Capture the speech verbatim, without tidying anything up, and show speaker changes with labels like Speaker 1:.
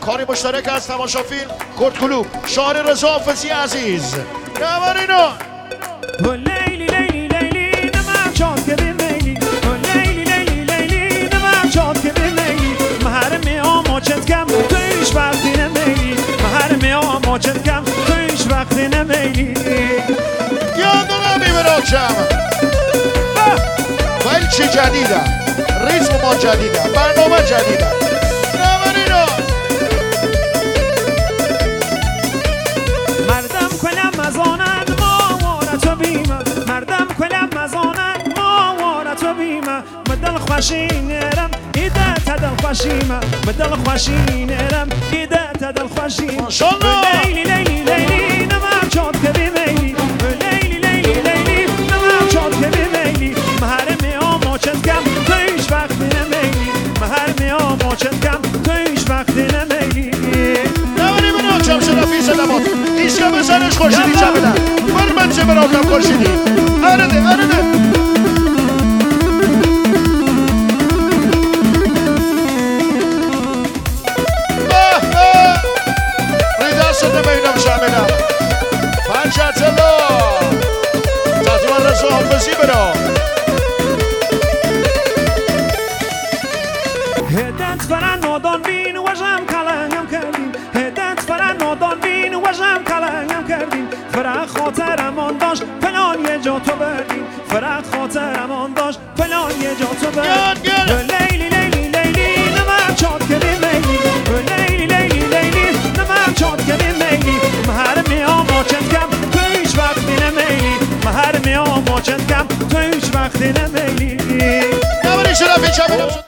Speaker 1: کاری مشترک از تماشا فیلم کرد کلوب شاعر رضا حافظی عزیز نوارینو
Speaker 2: لیلی لیلی لیلی نمک چاد که بیمیلی لیلی لیلی لیلی نمک چاد که بیمیلی محرمی آماچت کم تو ایش وقتی نمیلی محرمی آماچت کم تو ایش وقتی نمیلی
Speaker 1: یادونه میبراچم ولی چی جدیده ریتم ما جدیده برنامه جدیده نوارینو
Speaker 2: مردم کلم مزانند ما وارتو بیمه مردم کلم مزانند ما وارتو بیمه مدل خوشینرم ایده تدل خوشیمه مدل خوشینرم ایده تدل خوشیمه
Speaker 1: ماشالله
Speaker 2: لیلی لیلی لیلی نمک چاد که بیمیلی لیلی لیلی لیلی نمک چاد که بیمیلی محرمی آماچت کم تو ایش وقتی نمیلی محرمی آماچت کم تو ایش وقتی نمیلی
Speaker 1: نوارینو چم شرفی سلامات ایسکا بزنش خورشیدی چمدن فرمت چه براکم خورشیدی ارده ارده ریدست نمینم شمینم پنچت الله تطوان رضا حافظی برا
Speaker 2: هدت فرن نادان بین وجم کلنگم کردیم هدت فرن نادان بین وجم کلنگم کردیم فرق خاطرم آن داشت فلان یه جا تو بردیم فرق خاطرم آن داشت فلان یه جا تو بردیم لیلی لیلی لیلی نمک چاد که بیمیلی لیلی لیلی لیلی نمک چاد که بیمیلی محرمی آماچت کم تو ایش وقتی نمیلی محرمی آماچت کم تو ایش وقتی نمیلی
Speaker 1: نوارین شرفی چمدن